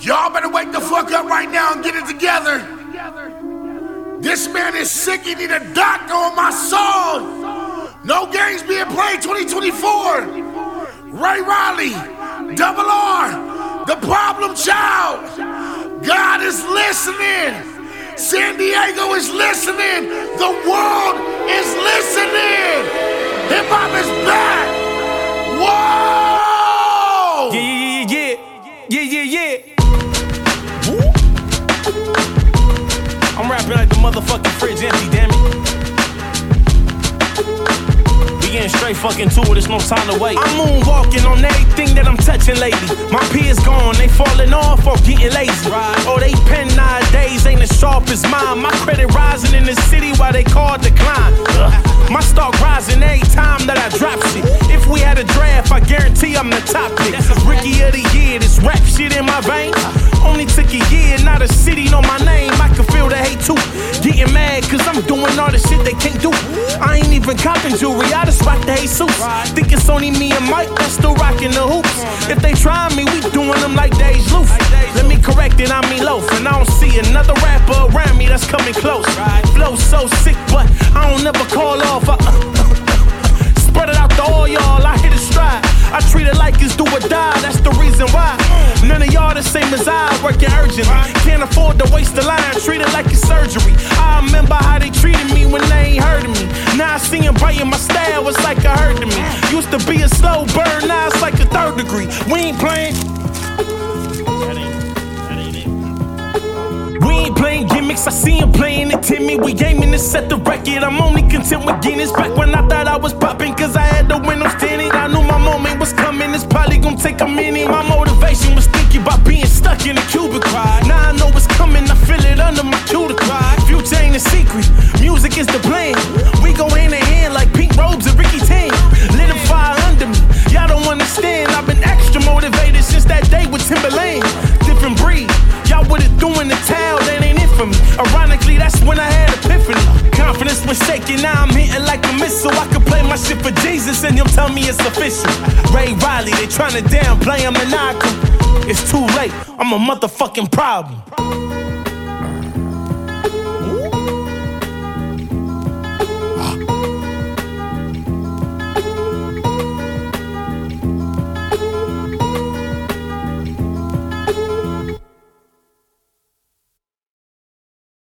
Y'all better wake the fuck up right now and get it together. This man is sick, he need a doctor on my soul. No games being played 2024. Ray Riley, Double R, the problem child. God is listening. San Diego is listening. The world is listening. Hip hop is back. Whoa! Yeah. I'm rapping like the motherfucking fridge empty, damn it. We getting straight fucking to it, there's no time to wait. I'm moonwalking on everything that I'm touching lately. My peers gone, they falling off or getting lazy. Oh, they pen nowadays ain't as sharp as mine. My credit rising in the city while they call decline. My stock rising every time that I drop shit. If we had a draft, I guarantee I'm the top pick. Rookie of the year, this rap shit in my veins. Only took a year, not a city know my name. I can feel the hate too. Getting mad cause I'm doing all the shit they can't do. I ain't even copping jewelry, I just rock the Jesus. Think it's only me and Mike that's still rocking the hoops. If they try me, we doing them like Days Loose. Let me correct it, I mean loaf. And I don't see another rapper around me that's coming close. Flow so sick, but I don't never call off. Spread it out to all y'all, I hit a stride. I treat it like it's do or die, that's the reason why. None of y'all the same as I, working urgent. Can't afford to waste the line, treat it like it's surgery. I remember how they treated me when they ain't heard of me. Now I see them biting my style, it's like a hurt to me. Used to be a slow burn, now it's like a 3rd degree. We ain't playing. We ain't playing gimmicks, I see him playing it Timmy. We aiming to set the record, I'm only content with Guinness. Back when I thought I was popping, cause I had the windows tinted. I knew my moment was coming, it's probably gonna take a minute. My motivation was thinking about being stuck in a cubicle. Now I know it's coming, I feel it under my cuticle. Future ain't a secret, music is the plan. We go hand in hand like pink robes and Ricky Tan. Lit a fire under me, y'all don't understand. I've been extra motivated since that day with Timberland. Different breed, y'all with it doing the towel, that ain't it for me. Ironically, that's when I had epiphany. Confidence was shaking, now I'm hitting like a missile. I could play my shit for Jesus and he'll tell me it's official. Ray Riley, they tryna downplay him and knock him. It's too late, I'm a motherfucking problem.